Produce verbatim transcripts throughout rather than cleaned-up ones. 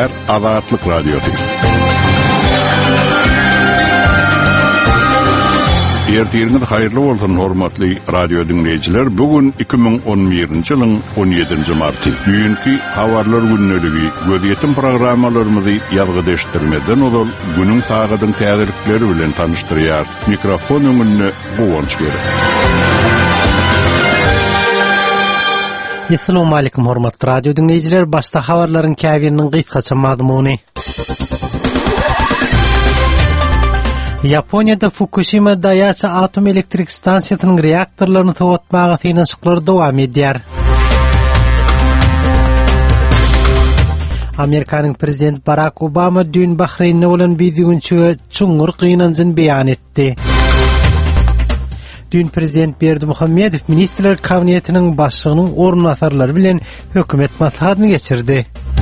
Kepliyar Azatlyk Radiosu. Ertiriniz hayırlı bolsun hormatly radio dinleyijiler. Bugün iki bin on birinji ýylyň on ýedinji marty. Bugünkü habarlar günneligi göziýetim programmalarymyzy ýalgyda eşitdirmeden ol günüň sagadyň täzirlikleri bilen tanıştyrýar. Mikrofon öňünde Gowonç gerek. Assalamu alaykum hormatly radio dinleyijiler. Başda habarlaryň käbiriniň gysgaça mazmuny. Japonya'da Fukushima Daiichi atom elektrik stansiýasynyň reaktorlaryny sowatmagy synanyşyklar dowam edýär. Amerikanyň prezidenti Barack Obama dün Bahreynde bolan biziginçe çuňur gynanjyny beýan etdi. Dün prezident Berdimuhammedow ministrler kabinetiniň başlygynyň ornatyrlary bilen hökümet maslahatyny geçirdi.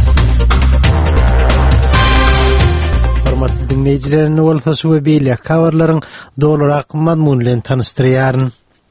Hormatly dinleyijiler, bolsa şu we beýle habarlaryň dolarak mazmun bilen tanıştyrýaryn.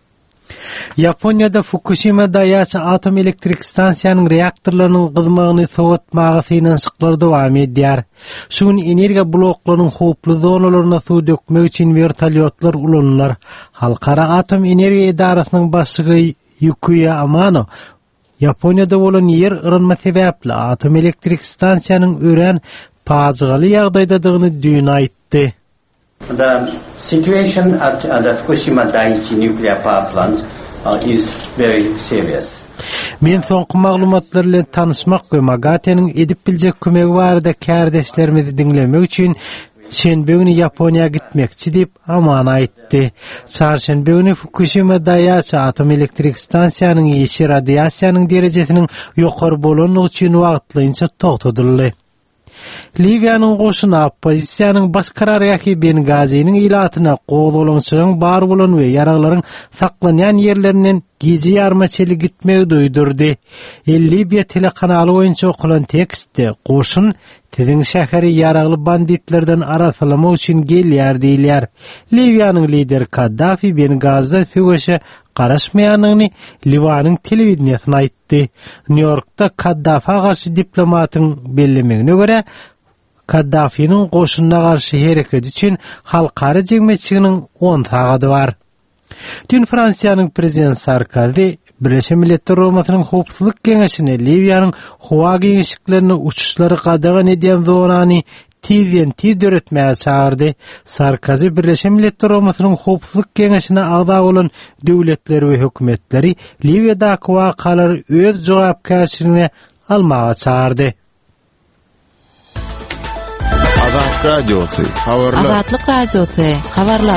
Japonya'da Fukushima Daiichi atom elektrik stansiýasynyň reaktorlarynyň gyzmagyny sowatmagy synanyşyklar dowam edýär. Şuň energiýa bloklarynyň howply zonalaryna suw dökmek üçin vertolyotlar ulanýar. Halkara atom energiýa idarasynyň başlygy Yukiya Amano Japonya'da bolan yer ýarylma sebäpli atom elektrik stansiýasynyň ören pazygaly ýagdaýdadygyny dün aýtdy. The situation at uh, the Fukushima Daiichi nuclear power plant uh, is very serious. Men soňky maglumatlar bilen tanışmak we Magate'niň edip biljek kömegi barada kärdeşlerimizi dinlemek üçin şenbe güni Japoniýa gitmekçi diýip Aman aýtdy. Çarşembe güni Fukushima Daiichi atom elektrik stansiýasynyň ýeşil radiasiýanyň derejesiniň ýokary bolanyny üçin wagtlynça togtadyldy. Libyanyň goşuna opposisiýanyň baş karary ýaky Bengaziýanyň ilatyna gowulançygyň bar bolan we ýaraglaryň saklanýan ýerlerinden gezi ýarmaçyly gitmegi duýdurdy. Libya telekanaly boýunça okulan tekstde goşun Tedin şäheri ýaragly banditlerden arasalamak üçin gelýär diýilýär. Libyanyň lideri Kaddafi Bengazida söwüşe garaşmaýanyny Libanyň telewizionyna aýtdy. New Yorkda Kaddafi'ye garşy diplomatyň bellemegine görä, Kaddafi'nin goşununa garşy hereket üçin halkary jemgyýetçiliginiň on sagady bar. Dün Fransiýanyň prezidenti Sarkozy Birleşen Milletler Hurmatynyň howpsuzlyk geňeşine Libyanyň howa geňeşiklerini uçuşlary gadagan edýän zonany tizden tiz döretmäge çağırdy. Sarkozy Birleşen Milletler Hurmatynyň howpsuzlyk geňeşine agda bolan döwletleri we hökümetleri Libyadaky wakalary öz jogapkärçiligine almaga çağırdy. Azatlyk Radiosu, habarlar. Azatlyk Radiosu, habarlar.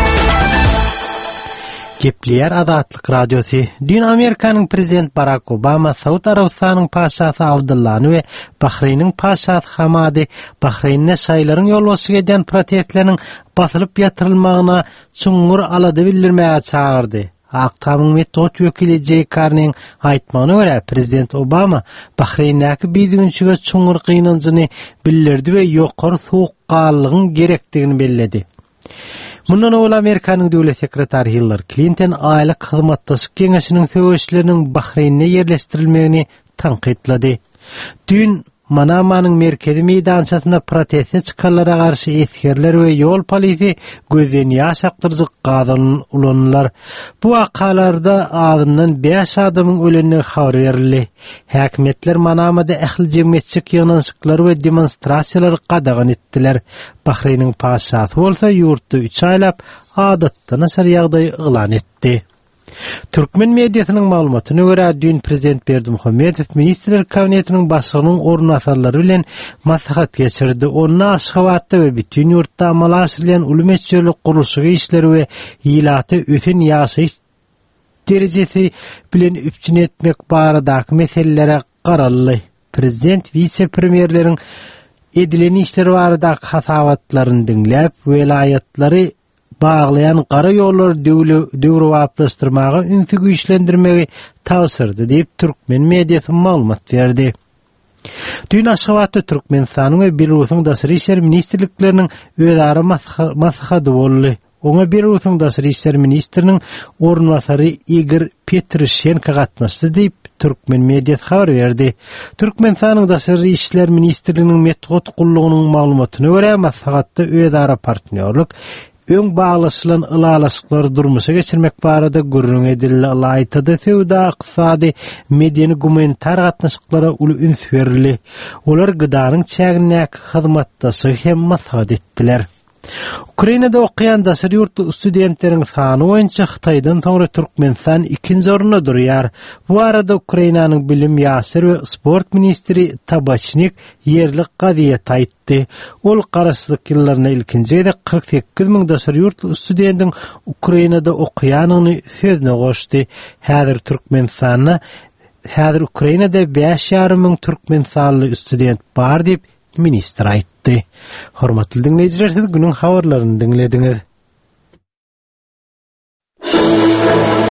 Kepliyar Azatlyk Radiosu. Dün Amerikanyň prezidenti Barack Obama Saudi Arabistanyň paşasy Abdullahny we Bahreýnyň paşasy Hamady Bahreýne şaýlaryň ýolbaşy edýän protestleriň basylyp ýatyrylmagyna çuňur alady bildirmäge çağırdy. Aktamyň metod wekili Jay Carneyň aýtmagyna görä, prezident Obama Bahreýndäki biziginçige çuňur gynanjyny bildirdi we ýokary sowukkallygyň gerekdigini bellädi. Mundan ol Amerikanyň döwlet sekretary Hillary Clinton aýla hyzmatdaşyk geňeşiniň söwüşleriniň Bahreýne ýerleşdirilmegini tanqidlady. Dün Manamanyň merkezi meýdançasyna protestde çykanlara garşy eskerler we ýol polisi gözden ýaş akdyrjyk gadan ulanlar. Bu wakalarda adamdan beş adamyň ölenine habar berildi. Häkimetler Manamada ähli jemgyýetçilik ýygnaşyklary we demonstrasiýalary gadagan etdiler. Bahreýnyň paşasy bolsa ýurtda üç aýlap adatdan aşar ýagdaý ýylan etdi. Türkmen mediasynyň maglumatyna görä, dün prezident Berdimuhammedow ministrler kabinetiniň başlygynyň ornatyrlary bilen maslahat geçirdi. Onda Aşgabatda we bütün ýurtda amal aşyrylan uly gurulşy işleri we ýylaty öten ýaşaýyş derejesi bilen üpçün etmek baradaky meselelere garaldy. Prezident vice-premierleriň edilen işleri baradaky hasabatlaryny dinläp, welaýatlary bağlayan qara ýollar döwrewaplaşdyrmagy ünsü güýçlendirmegi tawsyrdy diýip Türkmen mediasy maglumat berdi. Dün Aşgabatda Türkmenistanyň we Belarus'yň daşary işler ministrlikleriniň özara maslahaty boldy. Oňa Belarus'yň daşary işler ministriniň ornwasary Igor Petrushenko gatnaşdy diýip Türkmen mediat habar berdi. Türkmenistanyň Daşary işler ministrliginiň metod gullugynyň maglumatyna görä maslahatda özara partnerlik öň baglaşylan ılalaşyklar durmuşa geçirmek barada gurrun edildi. Aýtdy söwda, ykdysady, mediany gumanitar gatnaşyklara uly üns berildi. Olar gydanyň çäginäk hyzmatdaşy hem maslahat etdiler. Ukrainada okuyan daşary ýurtly studentleriň sany boýunça Hytaýdan soňra Türkmenistan ikinji orunda durýar. Bu arada Ukrainanyň bilim, ýaşary we sport ministri Tabachnik ýerlik gaziýet aýtdy. Ol garaşsyk ýyllaryna ilkinjide kırk sekiz miň daşary ýurtly studentiň Ukrainada okuyanyny sözüne goşdy. Häzir Türkmenistanda, häzir Ukrainada beş ýarym miň türkmenistanly student bar diýip ministr aýtdy. Hormatly dinleýijiler, siz günüň habarlaryny dinlediňiz.